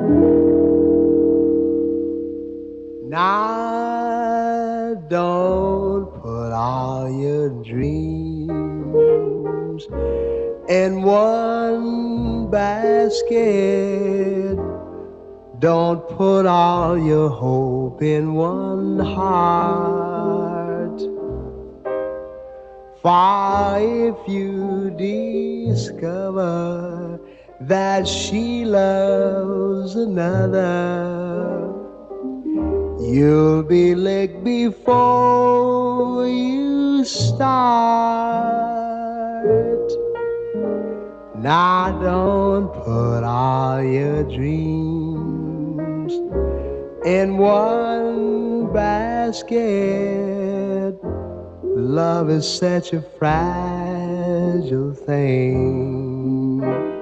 Now don't put all your dreams in one basket. Don't put all your hope in one heart. For if you discover that she loves another, you'll be licked before you start. Now don't put all your dreams in one basket. Love is such a fragile thing.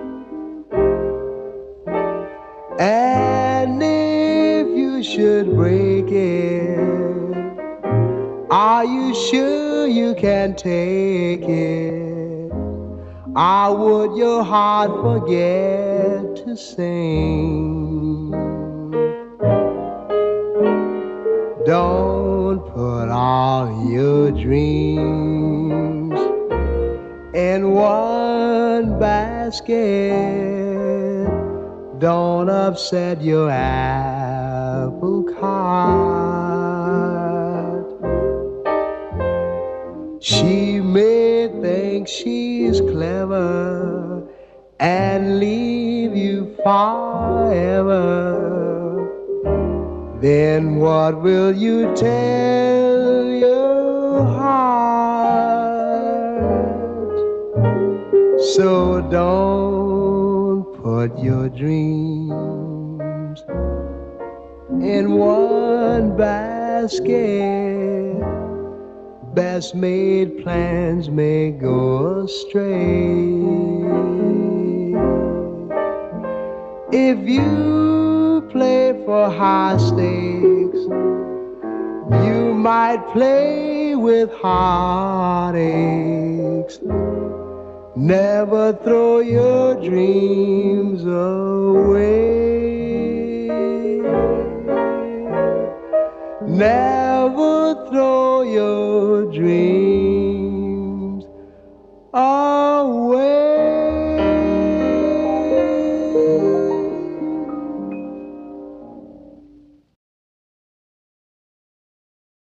And if you should break it, are you sure you can take it? Or would your heart forget to sing? Don't put all your dreams in one basket. Don't upset your apple cart. She may think she's clever and leave you forever. Then what will you tell your heart? So don't put your dreams in one basket. Best made plans may go astray. If you play for high stakes, you might play with heartaches. Never throw your dreams away. Never throw your dreams